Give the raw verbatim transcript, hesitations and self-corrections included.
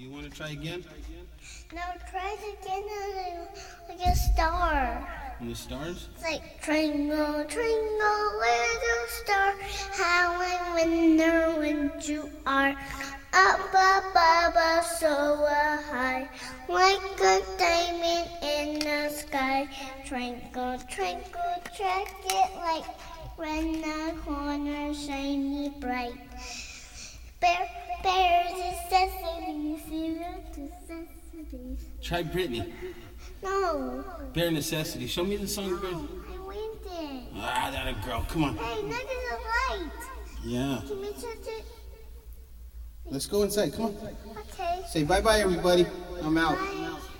You want to try again? No, try it again like, like a star. On the stars? It's like twinkle, twinkle, little star, how I wonder when you are up above, so high, like a diamond in the sky. Twinkle, twinkle, track it like when the corner shiny bright. Bear, bears, necessities, necessities. Try Brittany. No. Bare Necessity. Show me the song, Brittany. I went it. Ah, that a girl. Come on. Hey, look at the light. Yeah. Can we touch it? Let's go inside. Come on. Okay. Say bye-bye, everybody. I'm out. Bye.